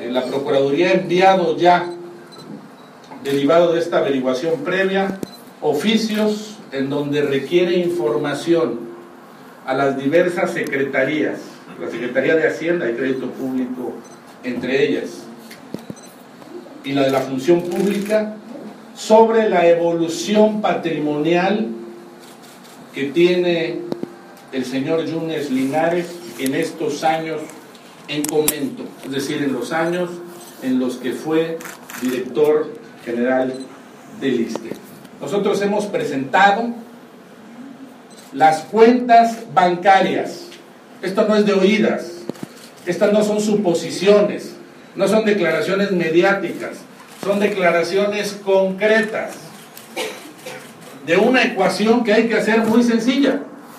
La Procuraduría ha enviado ya, derivado de esta averiguación previa, oficios en donde requiere información a las diversas secretarías, la Secretaría de Hacienda y Crédito Público entre ellas, y la de la Función Pública, sobre la evolución patrimonial que tiene el señor Yunes Linares en estos años en Comento, es decir, en los años en los que fue director general del ISSSTE. Nosotros hemos presentado las cuentas bancarias. Esto no es de oídas, estas no son suposiciones, no son declaraciones mediáticas, son declaraciones concretas de una ecuación que hay que hacer muy sencilla.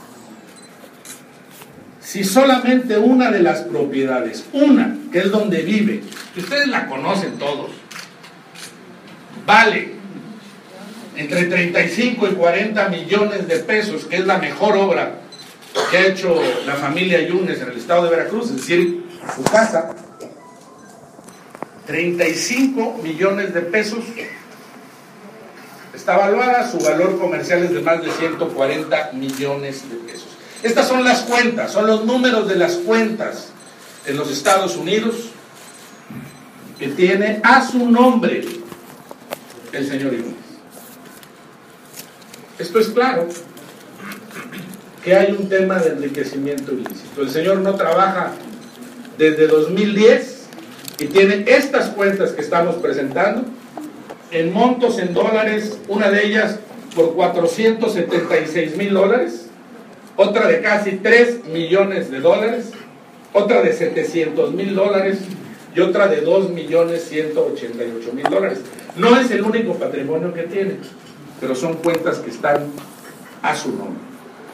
Si solamente una de las propiedades, una, que es donde vive, que ustedes la conocen todos, vale entre 35 y 40 millones de pesos, que es la mejor obra que ha hecho la familia Yunes en el estado de Veracruz, es decir, su casa, 35 millones de pesos, está evaluada, su valor comercial es de más de 140 millones de pesos. Estas son las cuentas, son los números de las cuentas en los Estados Unidos que tiene a su nombre el señor Yunes. Esto es claro que hay un tema de enriquecimiento ilícito. El señor no trabaja desde 2010 y tiene estas cuentas que estamos presentando en montos en dólares, una de ellas por $476,000, otra de casi 3 millones de dólares, otra de $700,000 y otra de $2,188,000. No es el único patrimonio que tiene, pero son cuentas que están a su nombre.